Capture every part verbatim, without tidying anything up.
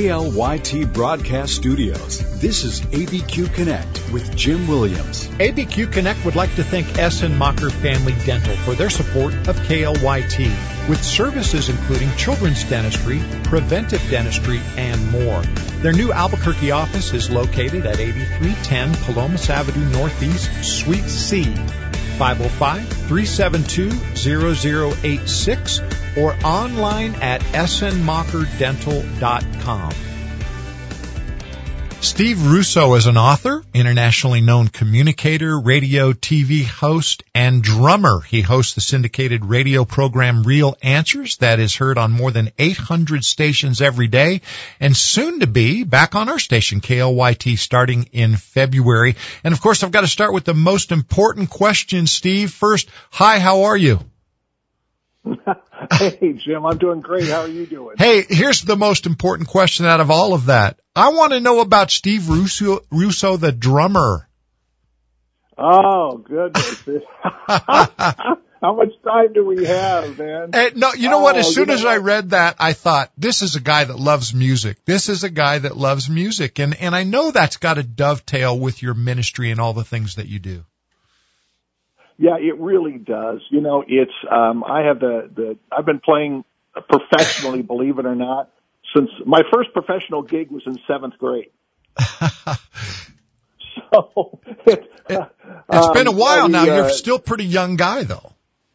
L Y T Broadcast Studios, this is A B Q Connect with Jim Williams. A B Q Connect would like to thank Essen-Macher Family Dental for their support of K L Y T, with services including children's dentistry, preventive dentistry, and more. Their new Albuquerque office is located at eighty-three ten Palomas Avenue Northeast, Suite C, five oh five, three seven two, zero zero eight six, or online at essen macher dental dot com. Steve Russo is an author, internationally known communicator, radio, T V host, and drummer. He hosts the syndicated radio program Real Answers that is heard on more than eight hundred stations every day, and soon to be back on our station, K L Y T, starting in February. And of course, I've got to start with the most important question, Steve. First, hi, how are you? Hey, Jim, I'm doing great. How are you doing? Hey, here's the most important question out of all of that. I want to know about Steve Russo, Russo the drummer. Oh, goodness. How much time do we have, man? Hey, no, you know what? As Oh, soon you know as I what? read that, I thought, this is a guy that loves music. This is a guy that loves music. And, and I know that's got to dovetail with your ministry and all the things that you do. Yeah, it really does. You know, it's, um, I have the, the, I've been playing professionally, believe it or not, since my first professional gig was in seventh grade. So, it, It, it's um, been a while I, now. uh, You're still a pretty young guy, though.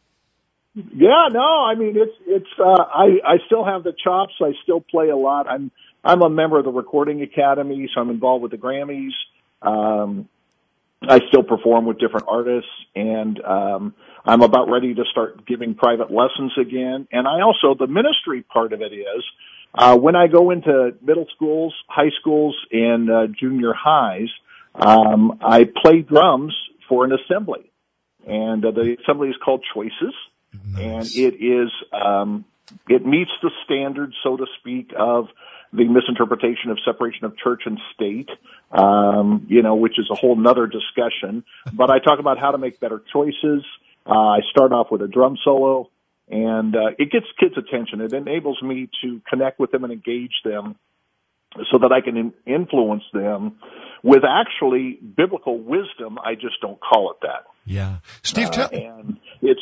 Yeah, no, I mean, it's, it's, uh, I, I still have the chops. I still play a lot. I'm, I'm a member of the Recording Academy, so I'm involved with the Grammys. Um, I still perform with different artists, and um, I'm about ready to start giving private lessons again. And I also, the ministry part of it is, uh, when I go into middle schools, high schools, and uh, junior highs, um, I play drums for an assembly. And uh, the assembly is called Choices, Nice. and it is, um, it meets the standards, so to speak, of the misinterpretation of separation of church and state, um, you know, which is a whole nother discussion. But I talk about how to make better choices. Uh, I start off with a drum solo, and uh, it gets kids' attention. It enables me to connect with them and engage them so that I can in- influence them with actually biblical wisdom. I just don't call it that. Yeah. Steve, Uh, tell, and it's,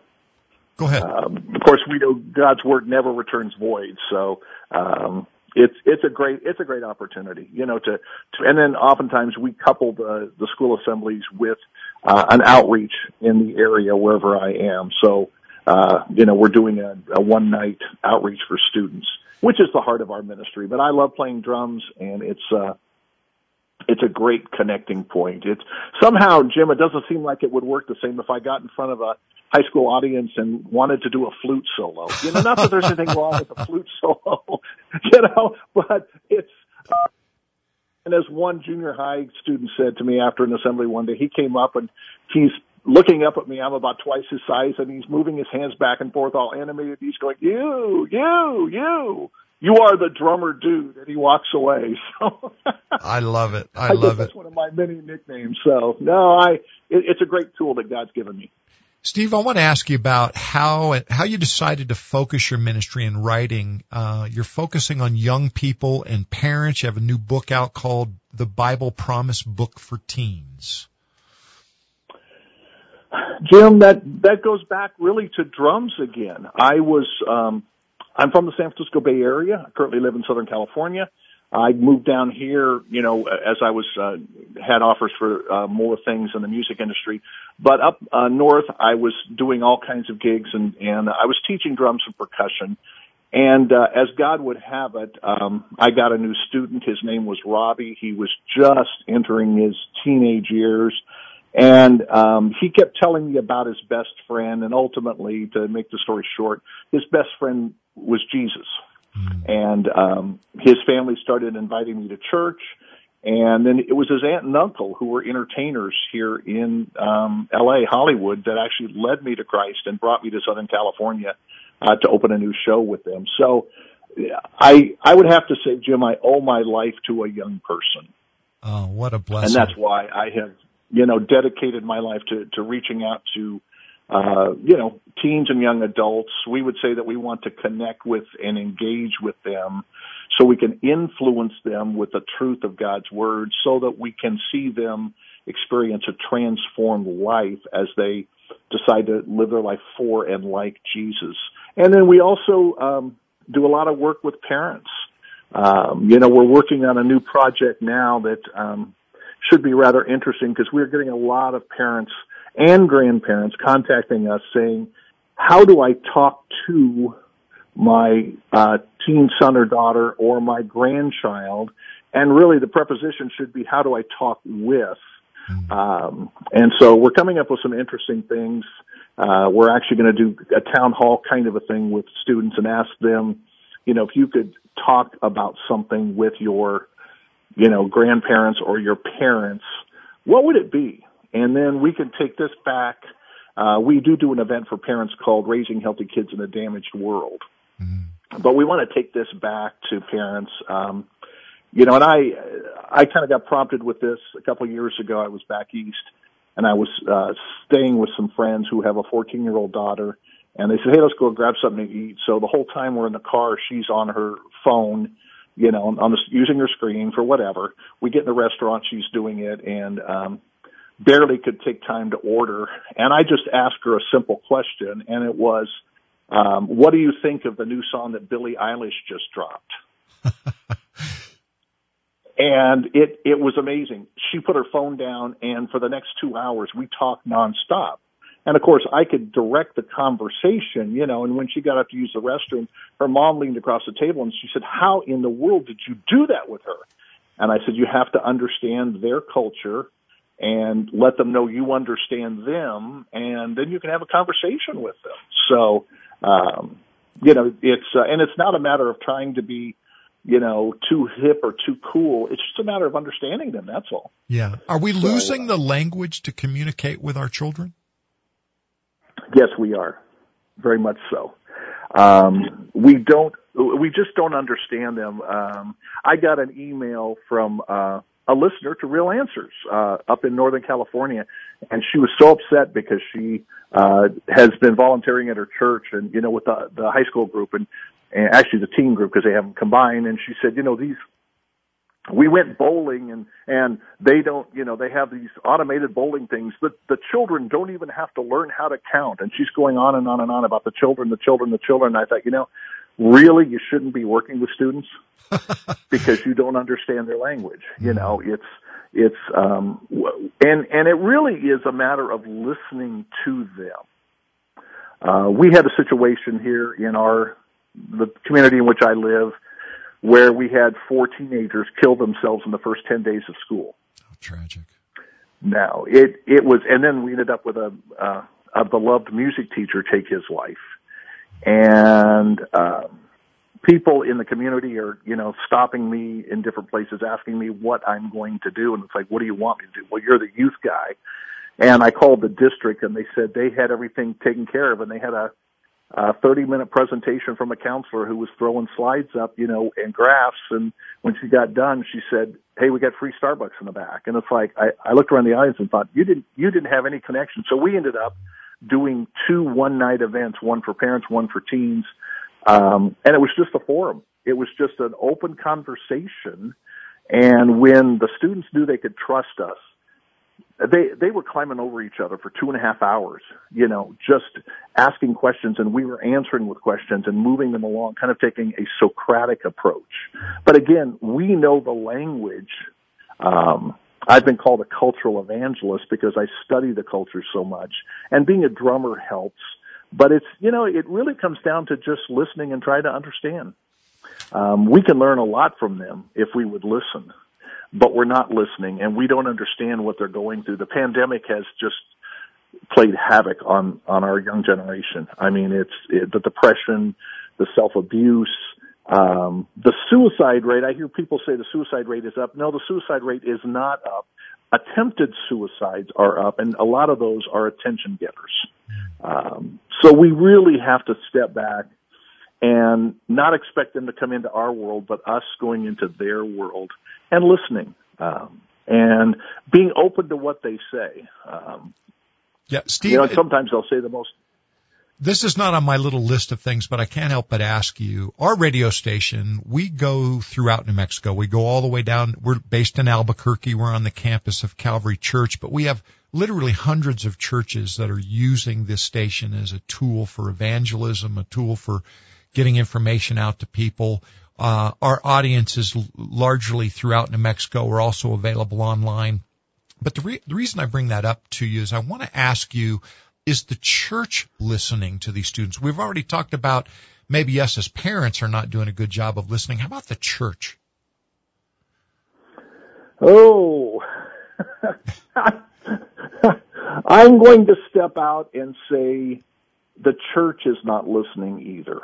go ahead. um, of course, we know God's word never returns void. So, um, It's it's a great it's a great opportunity, you know, to, to and then oftentimes we couple the the school assemblies with uh, an outreach in the area wherever I am. So, uh, you know, we're doing a, a one night outreach for students, which is the heart of our ministry. But I love playing drums, and it's uh, it's a great connecting point. It's somehow, Jim, it doesn't seem like it would work the same if I got in front of a high school audience and wanted to do a flute solo. You know, not that there's anything wrong with a flute solo, you know, but it's, uh, and as one junior high student said to me after an assembly one day, he came up and he's looking up at me. I'm about twice his size, and he's moving his hands back and forth all animated. He's going, you, you, you. You are the drummer dude, and he walks away. So I love it. I, I guess love that's it. one of my many nicknames. So no, I it, it's a great tool that God's given me. Steve, I want to ask you about how how you decided to focus your ministry in writing. Uh, you're focusing on young people and parents. You have a new book out called The Bible Promise Book for Teens. Jim, that that goes back really to drums again. I was um, I'm from the San Francisco Bay Area. I currently live in Southern California. I moved down here, you know, as I was uh, had offers for uh, more things in the music industry. But up uh, north, I was doing all kinds of gigs, and and I was teaching drums and percussion. And uh, as God would have it, um, I got a new student. His name was Robbie. He was just entering his teenage years. And um, he kept telling me about his best friend, and ultimately, to make the story short, his best friend was Jesus. Mm. And um, his family started inviting me to church, and then it was his aunt and uncle who were entertainers here in um, L A, Hollywood, that actually led me to Christ and brought me to Southern California uh, to open a new show with them. So I I would have to say, Jim, I owe my life to a young person. Oh, what a blessing. And that's why I have, you know, dedicated my life to, to reaching out to, uh, you know, teens and young adults. We would say that we want to connect with and engage with them so we can influence them with the truth of God's word so that we can see them experience a transformed life as they decide to live their life for and like Jesus. And then we also um, do a lot of work with parents. Um, you know, we're working on a new project now that um, should be rather interesting because we're getting a lot of parents and grandparents contacting us saying, how do I talk to my uh, teen son or daughter or my grandchild? And really the preposition should be, how do I talk with? Um, and so we're coming up with some interesting things. Uh, we're actually going to do a town hall kind of a thing with students and ask them, you know, if you could talk about something with your, you know, grandparents or your parents, what would it be? And then we can take this back. Uh, we do do an event for parents called Raising Healthy Kids in a Damaged World. Mm-hmm. But we want to take this back to parents. Um, you know, and I, I kind of got prompted with this a couple of years ago. I was back east and I was, uh, staying with some friends who have a fourteen year old daughter. And they said, hey, let's go grab something to eat. So the whole time we're in the car, she's on her phone, you know, on the, using her screen for whatever. We get in the restaurant, she's doing it, and um, barely could take time to order. And I just asked her a simple question, and it was, um, what do you think of the new song that Billie Eilish just dropped? And it, it was amazing. She put her phone down, and for the next two hours, we talked nonstop. And, of course, I could direct the conversation, you know, and when she got up to use the restroom, her mom leaned across the table and she said, how in the world did you do that with her? And I said, you have to understand their culture and let them know you understand them, and then you can have a conversation with them. So, um, you know, it's uh, and it's not a matter of trying to be, you know, too hip or too cool. It's just a matter of understanding them, that's all. Yeah. Are we so, losing uh, the language to communicate with our children? Yes, we are. Very much so. Um, we don't, we just don't understand them. Um, I got an email from, uh, a listener to Real Answers, uh, up in Northern California. And she was so upset because she, uh, has been volunteering at her church and, you know, with the, the high school group and, and actually the teen group because they have them combined. And she said, you know, these, we went bowling and, and they don't, you know, they have these automated bowling things, but the children don't even have to learn how to count. And she's going on and on and on about the children, the children, the children. And I thought, you know, really, you shouldn't be working with students because you don't understand their language. You know, it's, it's, um, and, and it really is a matter of listening to them. Uh, we had a situation here in our, the community in which I live, where we had four teenagers kill themselves in the first ten days of school. Oh, tragic. Now, it, it was, and then we ended up with a, uh, a beloved music teacher take his life. And, um, people in the community are, you know, stopping me in different places, asking me what I'm going to do. And it's like, what do you want me to do? Well, you're the youth guy. And I called the district and they said they had everything taken care of and they had a, a thirty minute presentation from a counselor who was throwing slides up, you know, and graphs. And when she got done, she said, hey, we got free Starbucks in the back. And it's like, I, I looked around the audience and thought, you didn't, you didn't have any connection. So we ended up doing two one night events, one for parents, one for teens. Um, and it was just a forum. It was just an open conversation. And when the students knew they could trust us, They they were climbing over each other for two and a half hours, you know, just asking questions, and we were answering with questions and moving them along, kind of taking a Socratic approach. But again, we know the language. Um, I've been called a cultural evangelist because I study the culture so much, and being a drummer helps. But it's, you know, it really comes down to just listening and trying to understand. Um, we can learn a lot from them if we would listen. But we're not listening, and we don't understand what they're going through. The pandemic has just played havoc on, on our young generation. I mean, it's it, the depression, the self-abuse, um, the suicide rate. I hear people say the suicide rate is up. No, the suicide rate is not up. Attempted suicides are up, and a lot of those are attention getters. Um, so we really have to step back and not expect them to come into our world, but us going into their world and listening, um, and being open to what they say. Um, yeah, Steve. You know, sometimes they'll say the most, This is not on my little list of things, but I can't help but ask you, our radio station, we go throughout New Mexico. We go all the way down. We're based in Albuquerque. We're on the campus of Calvary Church, but we have literally hundreds of churches that are using this station as a tool for evangelism, a tool for getting information out to people. Uh, our audience is largely throughout New Mexico. We're also available online. But the, re- the reason I bring that up to you is I want to ask you, is the church listening to these students? We've already talked about maybe us as parents are not doing a good job of listening. How about the church? Oh, I'm going to step out and say the church is not listening either.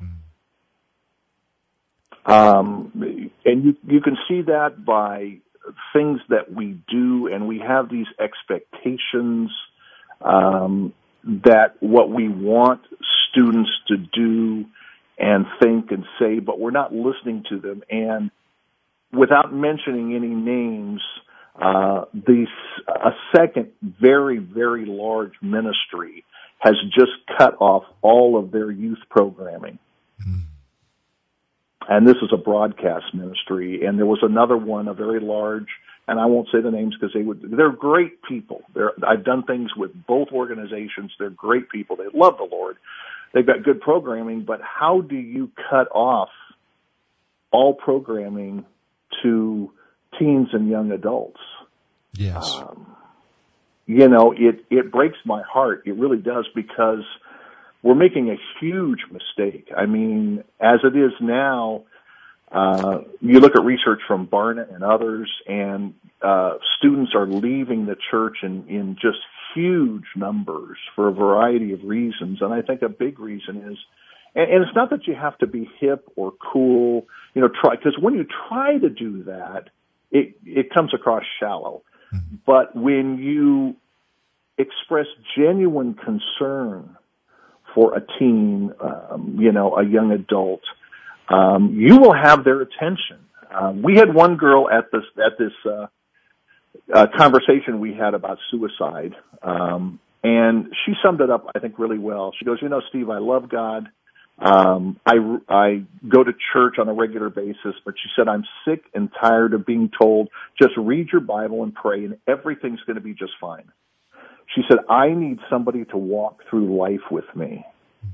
Um, and you, you can see that by things that we do, and we have these expectations um, that what we want students to do and think and say, but we're not listening to them. And without mentioning any names, uh, these, a second very, very large ministry has just cut off all of their youth programming. Mm. And this is a broadcast ministry, and there was another one, a very large, and I won't say the names because they would, they're great people. They're, I've done things with both organizations. They're great people. They love the Lord. They've got good programming, but how do you cut off all programming to teens and young adults? Yes. Um, you know, it, it breaks my heart. It really does, because we're making a huge mistake. I mean, as it is now, uh, you look at research from Barna and others, and uh, students are leaving the church in, in just huge numbers for a variety of reasons. And I think a big reason is, and, and it's not that you have to be hip or cool, you know, try, because when you try to do that, it, it comes across shallow. Mm-hmm. But when you express genuine concern for a teen, um, you know, a young adult, um, you will have their attention. Um, we had one girl at this at this uh, uh, conversation we had about suicide, um, and she summed it up, I think, really well. She goes, "You know, Steve, I love God. Um, I I go to church on a regular basis, but," she said, "I'm sick and tired of being told just read your Bible and pray, and everything's going to be just fine." She said, "I need somebody to walk through life with me."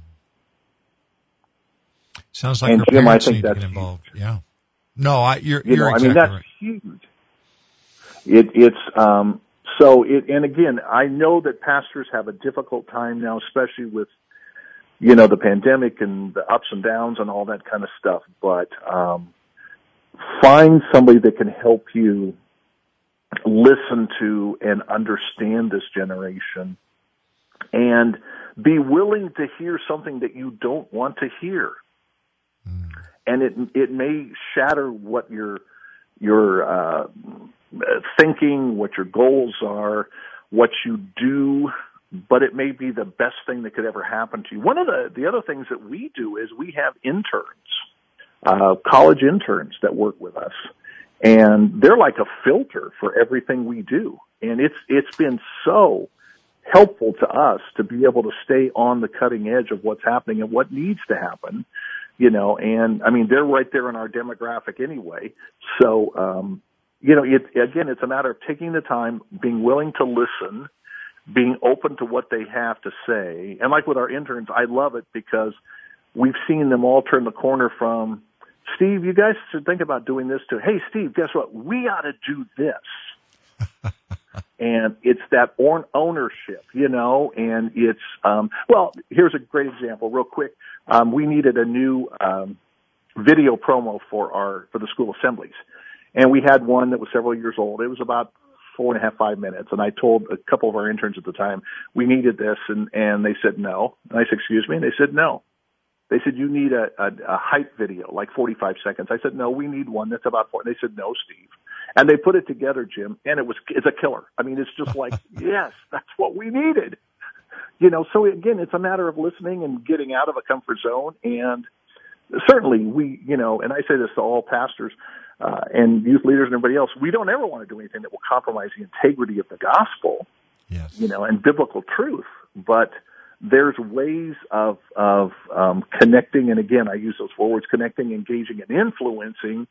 Sounds like and your Jim, parents I think need to that's get involved. huge. Yeah. No, I, you're, you you're know, exactly I mean, that's right. huge. It, it's, um, so it, and again, I know that pastors have a difficult time now, especially with, you know, the pandemic and the ups and downs and all that kind of stuff, but, um, find somebody that can help you listen to and understand this generation, and be willing to hear something that you don't want to hear. Mm. And it it may shatter what your your uh, thinking, what your goals are, what you do, but it may be the best thing that could ever happen to you. One of the, the other things that we do is we have interns, uh, college interns that work with us. And they're like a filter for everything we do. And it's, it's been so helpful to us to be able to stay on the cutting edge of what's happening and what needs to happen, you know, and I mean, they're right there in our demographic anyway. So, um, you know, it, again, it's a matter of taking the time, being willing to listen, being open to what they have to say. And like with our interns, I love it because we've seen them all turn the corner from, "Steve, you guys should think about doing this too. Hey, Steve, guess what? We ought to do this." And it's that ownership, you know, and it's, um, well, here's a great example real quick. Um, we needed a new, um, video promo for our, for the school assemblies. And we had one that was several years old. It was about four and a half, five minutes. And I told a couple of our interns at the time, we needed this. And, and they said no. And I said, "Excuse me?" And they said no. They said, "You need a, a, a hype video, like forty-five seconds. I said, "No, we need one that's about four." They said, "No, Steve." And they put it together, Jim, and it was, it's a killer. I mean, it's just like, yes, that's what we needed. You know, so again, it's a matter of listening and getting out of a comfort zone. And certainly we, you know, and I say this to all pastors, uh, and youth leaders and everybody else, we don't ever want to do anything that will compromise the integrity of the gospel, yes, you know, and biblical truth. But there's ways of of um, connecting, and again, I use those four words: connecting, engaging, and influencing,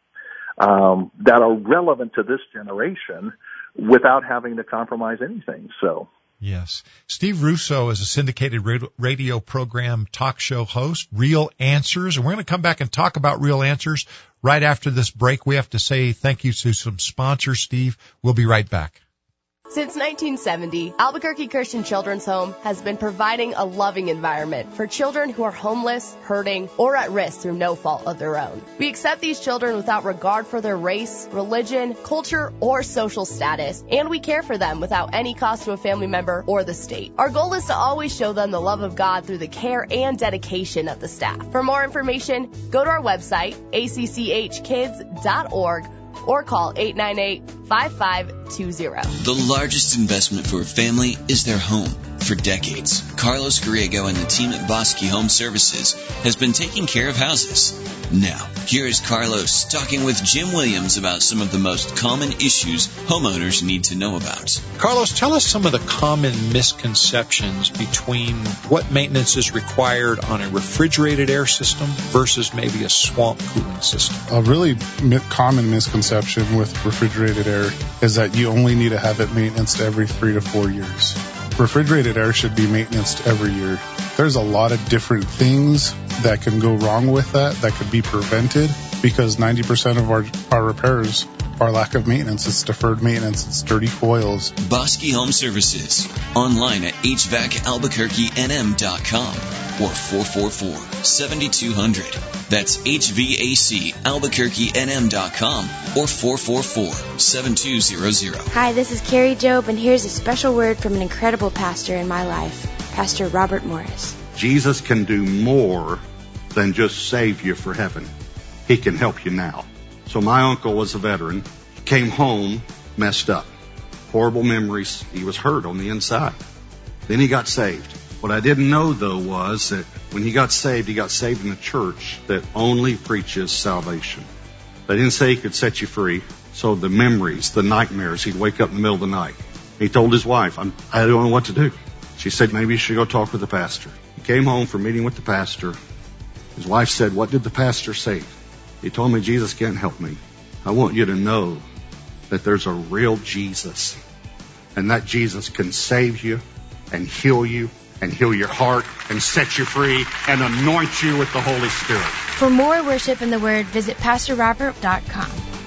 um, that are relevant to this generation without having to compromise anything. So. Yes. Steve Russo is a syndicated radio program talk show host, Real Answers, and we're going to come back and talk about Real Answers right after this break. We have to say thank you to some sponsors, Steve. We'll be right back. Since nineteen seventy, Albuquerque Christian Children's Home has been providing a loving environment for children who are homeless, hurting, or at risk through no fault of their own. We accept these children without regard for their race, religion, culture, or social status, and we care for them without any cost to a family member or the state. Our goal is to always show them the love of God through the care and dedication of the staff. For more information, go to our website, a c c h kids dot org, or call eight nine eight, five five two zero. The largest investment for a family is their home. For decades, Carlos Griego and the team at Bosque Home Services has been taking care of houses. Now, here is Carlos talking with Jim Williams about some of the most common issues homeowners need to know about. Carlos, tell us some of the common misconceptions between what maintenance is required on a refrigerated air system versus maybe a swamp cooling system. A really common misconception with refrigerated air is that you only need to have it maintenance every three to four years. Refrigerated air should be maintenance every year. There's a lot of different things that can go wrong with that, that could be prevented, because ninety percent of our, our repairs are lack of maintenance. It's deferred maintenance. It's dirty coils. Bosque Home Services. Online at h v a c albuquerque n m dot com or four four four, seven two zero zero. That's H V A C albuquerque n m dot com or four four four, seven two zero zero. Hi, this is Carrie Job, and here's a special word from an incredible pastor in my life, Pastor Robert Morris. Jesus can do more than just save you for heaven. He can help you now. So my uncle was a veteran, came home messed up. Horrible memories. He was hurt on the inside. Then he got saved. What I didn't know, though, was that when he got saved, he got saved in a church that only preaches salvation. They didn't say he could set you free. So the memories, the nightmares, he'd wake up in the middle of the night. He told his wife, I'm, I don't know what to do. She said, maybe you should go talk with the pastor. He came home from meeting with the pastor. His wife said, what did the pastor say? He told me, Jesus can't help me. I want you to know that there's a real Jesus. And that Jesus can save you and heal you and heal your heart and set you free and anoint you with the Holy Spirit. For more worship in the Word, visit pastor robert dot com.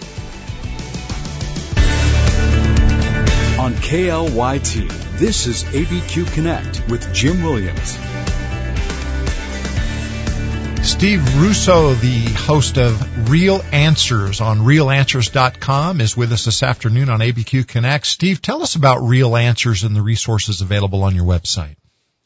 On K L Y T, this is A B Q Connect with Jim Williams. Steve Russo, the host of Real Answers on real answers dot com, is with us this afternoon on A B Q Connect. Steve, tell us about Real Answers and the resources available on your website.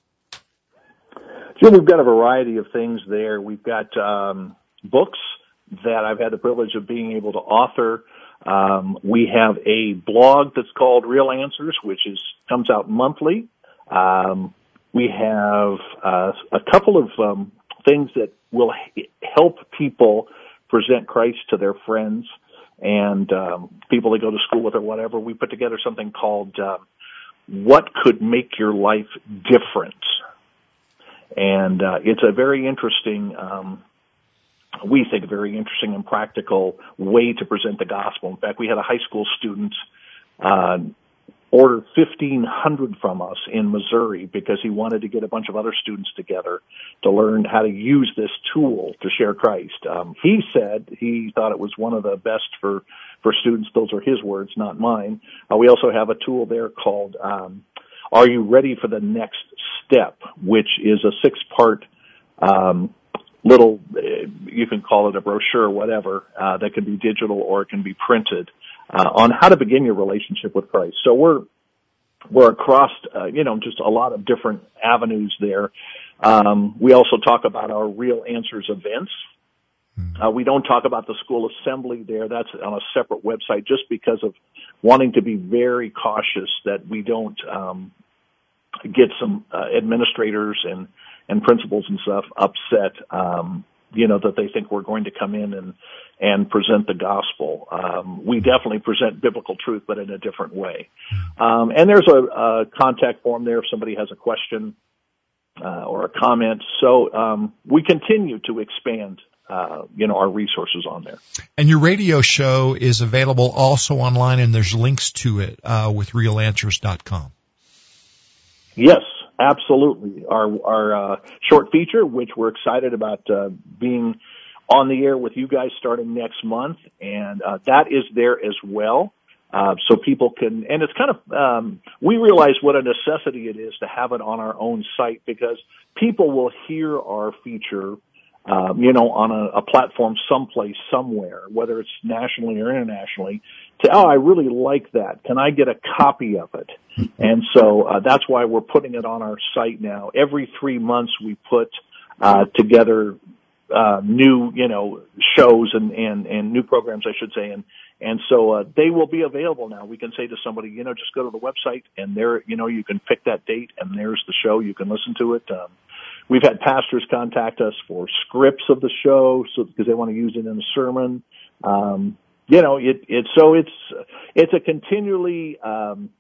Jim, we've got a variety of things there. We've got um, books that I've had the privilege of being able to author. Um, we have a blog that's called Real Answers, which is comes out monthly. Um, we have uh, a couple of um, things that will help people present Christ to their friends and um, people they go to school with or whatever. We put together something called uh, What Could Make Your Life Different? And uh, it's a very interesting, um, we think, a very interesting and practical way to present the gospel. In fact, we had a high school student uh, order fifteen hundred from us in Missouri because he wanted to get a bunch of other students together to learn how to use this tool to share Christ. Um, he said he thought it was one of the best for, for students. Those are his words, not mine. Uh, we also have a tool there called um, Are You Ready for the Next Step, which is a six-part um, little, you can call it a brochure or whatever, uh, that can be digital or it can be printed. Uh, on how to begin your relationship with Christ. So we're, we're across, uh, you know, just a lot of different avenues there. Um, we also talk about our Real Answers events. Uh, we don't talk about the school assembly there. That's on a separate website just because of wanting to be very cautious that we don't, um, get some, uh, administrators and, and principals and stuff upset, um, you know, that they think we're going to come in and, and present the gospel. Um, we definitely present biblical truth, but in a different way. Um, and there's a, a contact form there if somebody has a question. uh, or a comment. So um, we continue to expand, uh, you know, our resources on there. And your radio show is available also online, and there's links to it uh, with real answers dot com. Yes, absolutely. Our our uh, short feature, which we're excited about uh, being on the air with you guys starting next month, and uh, that is there as well. Uh, so people can, and it's kind of, um, we realize what a necessity it is to have it on our own site, because people will hear our feature, um, you know, on a, a platform someplace, somewhere, whether it's nationally or internationally, to, oh, I really like that. Can I get a copy of it? And so uh, that's why we're putting it on our site now. Every three months we put uh, together uh, new, you know, shows and, and, and new programs, I should say, and And so uh, they will be available now. We can say to somebody, you know, just go to the website, and there, you know, you can pick that date, and there's the show. You can listen to it. Um, we've had pastors contact us for scripts of the show, so because they want to use it in a sermon. Um, you know, it, it so it's it's a continually um,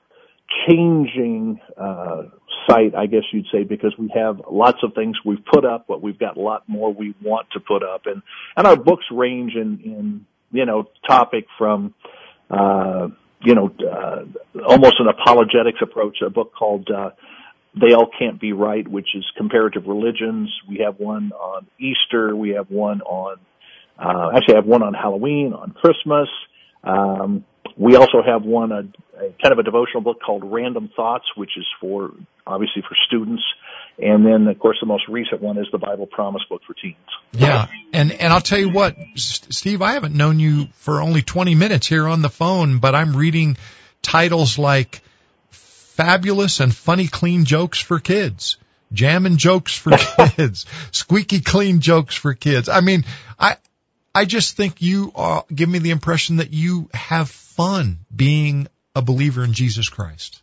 changing uh, site, I guess you'd say, because we have lots of things we've put up, but we've got a lot more we want to put up, and and our books range in in. you know, topic from, uh, you know, uh, almost an apologetics approach, a book called, uh, They All Can't Be Right, which is comparative religions. We have one on Easter. We have one on, uh, actually I have one on Halloween, on Christmas. Um, we also have one, a, a kind of a devotional book called Random Thoughts, which is for, obviously for students. And then, of course, the most recent one is the Bible Promise Book for teens. Yeah, and and I'll tell you what, Steve, I haven't known you for only twenty minutes here on the phone, but I'm reading titles like Fabulous and Funny Clean Jokes for Kids, Jammin' Jokes for Kids, Squeaky Clean Jokes for Kids. I mean, I I just think you are, give me the impression that you have fun being a believer in Jesus Christ.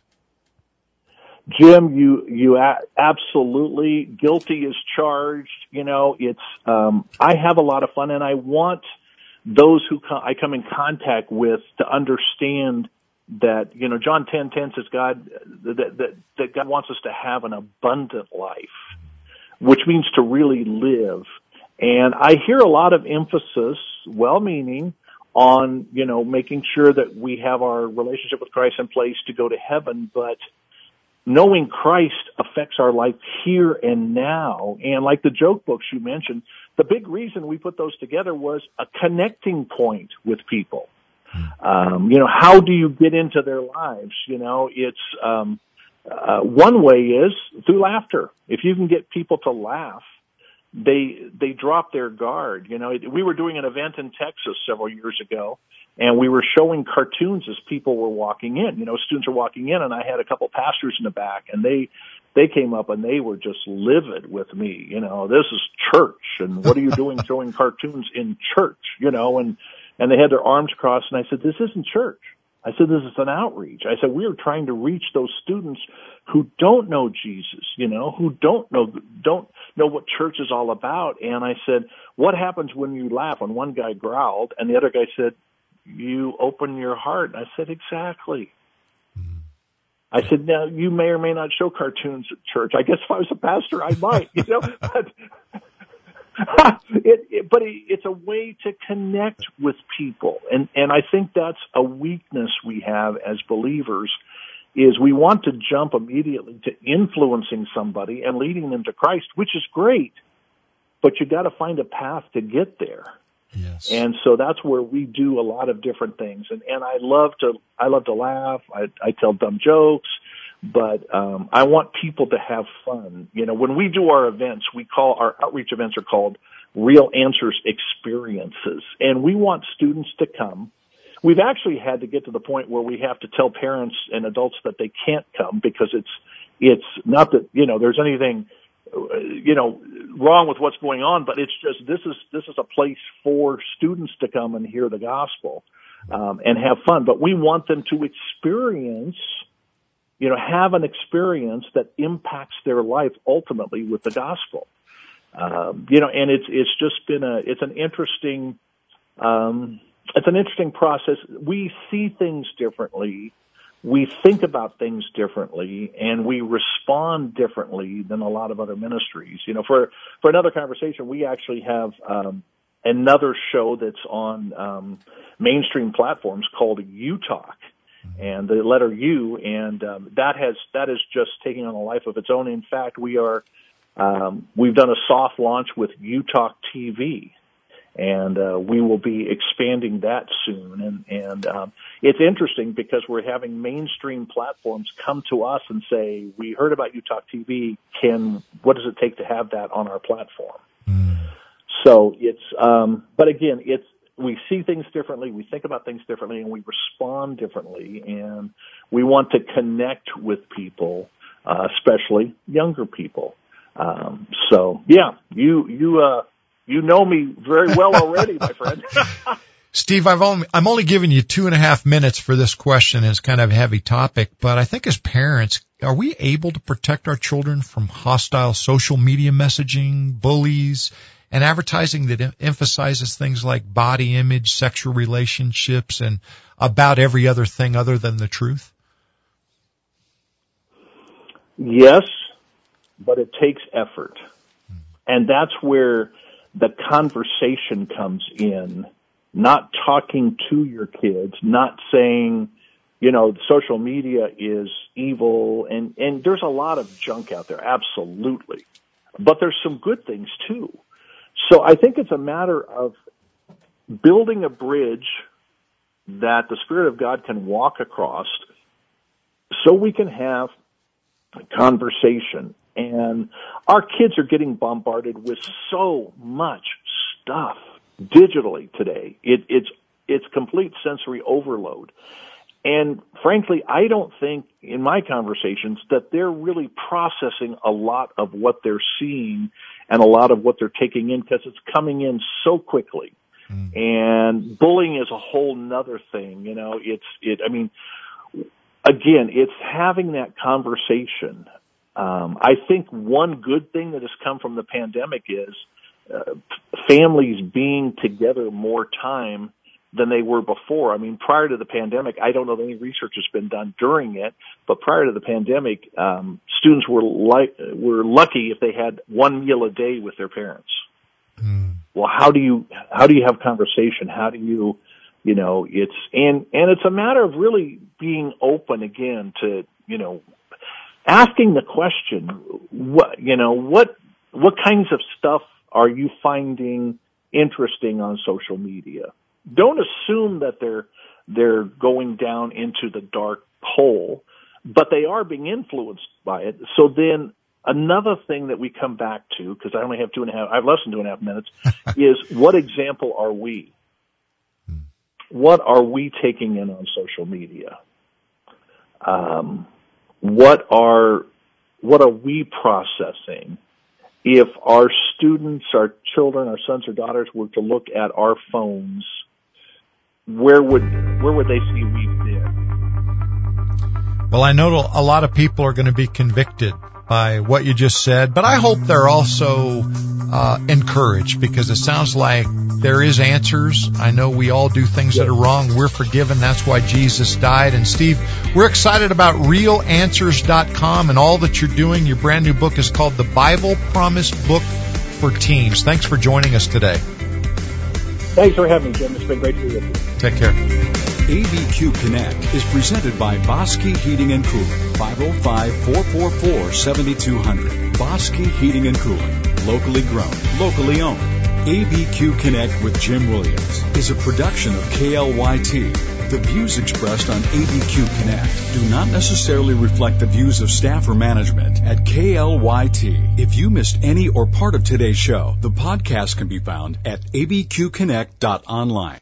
Jim, you, you a- absolutely, guilty as charged. You know, it's, um, I have a lot of fun, and I want those who co- I come in contact with to understand that, you know, John ten ten says God, that, that, that God wants us to have an abundant life, which means to really live. And I hear a lot of emphasis, well-meaning, on, you know, making sure that we have our relationship with Christ in place to go to heaven, but knowing Christ affects our life here and now. And like the joke books you mentioned, the big reason we put those together was a connecting point with people. Um, you know, how do you get into their lives? You know, it's, um, uh, one way is through laughter. If you can get people to laugh, they, they drop their guard. You know, we were doing an event in Texas several years ago, and we were showing cartoons as people were walking in. You know, students are walking in, and I had a couple pastors in the back, and they they came up and they were just livid with me. You know, this is church, and what are you doing showing cartoons in church? You know, and and they had their arms crossed, and I said, this isn't church. I said, this is an outreach. I said, we are trying to reach those students who don't know Jesus, you know, who don't know don't know what church is all about. And I said, what happens when you laugh? And one guy growled, and the other guy said, you open your heart. And I said, exactly. I said, now, you may or may not show cartoons at church. I guess if I was a pastor, I might, you know. But, it, it, but it, it's a way to connect with people. And, and I think that's a weakness we have as believers, is we want to jump immediately to influencing somebody and leading them to Christ, which is great. But you got to find a path to get there. Yes. And so that's where we do a lot of different things. And, and I love to, I love to laugh. I, I tell dumb jokes, but, um, I want people to have fun. You know, when we do our events, we call our outreach events are called Real Answers Experiences. And we want students to come. We've actually had to get to the point where we have to tell parents and adults that they can't come, because it's, it's not that, you know, there's anything, you know, wrong with what's going on, but it's just, this is, this is a place for students to come and hear the gospel, um, and have fun. But we want them to experience, you know, have an experience that impacts their life ultimately with the gospel. Um, you know, and it's, it's just been a, it's an interesting, um, it's an interesting process. We see things differently we think about things differently and we respond differently than a lot of other ministries. You know, for, for another conversation, we actually have, um, another show that's on, um, mainstream platforms called U Talk, and the letter U, and, um, that has, that is just taking on a life of its own. In fact, we are, um, we've done a soft launch with U Talk T V. And uh, we will be expanding that soon. And, and um, it's interesting because we're having mainstream platforms come to us and say, we heard about U Talk T V. Can, what does it take to have that on our platform? Mm. So it's, um, but again, it's, we see things differently, we think about things differently, and we respond differently. And we want to connect with people, uh, especially younger people. Um, so yeah, you, you, uh, You know me very well already, my friend. Steve, I've only, I'm only giving you two and a half minutes for this question. It's kind of a heavy topic, but I think as parents, are we able to protect our children from hostile social media messaging, bullies, and advertising that em- emphasizes things like body image, sexual relationships, and about every other thing other than the truth? Yes, but it takes effort. And that's where the conversation comes in, not talking to your kids, not saying, you know, social media is evil, and, and there's a lot of junk out there, absolutely. But there's some good things too. So I think it's a matter of building a bridge that the Spirit of God can walk across so we can have a conversation. And our kids are getting bombarded with so much stuff digitally today. It, it's, it's complete sensory overload. And frankly, I don't think in my conversations that they're really processing a lot of what they're seeing and a lot of what they're taking in because it's coming in so quickly. Mm. And bullying is a whole nother thing. You know, it's, it, I mean, again, it's having that conversation. Um, I think one good thing that has come from the pandemic is uh, families being together more time than they were before. I mean, prior to the pandemic, I don't know that any research has been done during it, but prior to the pandemic, um, students were like were lucky if they had one meal a day with their parents. Mm. Well, how do you how do you have conversation? How do you, you know, it's and and it's a matter of really being open again to, you know, asking the question, what, you know, what, what kinds of stuff are you finding interesting on social media? Don't assume that they're, they're going down into the dark hole, but they are being influenced by it. So then another thing that we come back to, because I only have two and a half, I have less than two and a half minutes, is what example are we? What are we taking in on social media? Um, What are, what are we processing? If our students, our children, our sons or daughters were to look at our phones, where would, where would they see we've been? Well, I know a lot of people are going to be convicted by what you just said, but I hope they're also uh, encouraged, because it sounds like there is answers. I know we all do things that are wrong. We're forgiven. That's why Jesus died. And Steve, we're excited about real answers dot com and all that you're doing. Your brand new book is called The Bible Promise Book for Teens. Thanks for joining us today. Thanks for having me, Jim. It's been great to be with you. Take care. A B Q Connect is presented by Bosque Heating and Cooling, five oh five, four four four, seven two zero zero. Bosque Heating and Cooling, locally grown, locally owned. A B Q Connect with Jim Williams is a production of K L Y T. The views expressed on A B Q Connect do not necessarily reflect the views of staff or management at K L Y T. If you missed any or part of today's show, the podcast can be found at a b q connect dot online.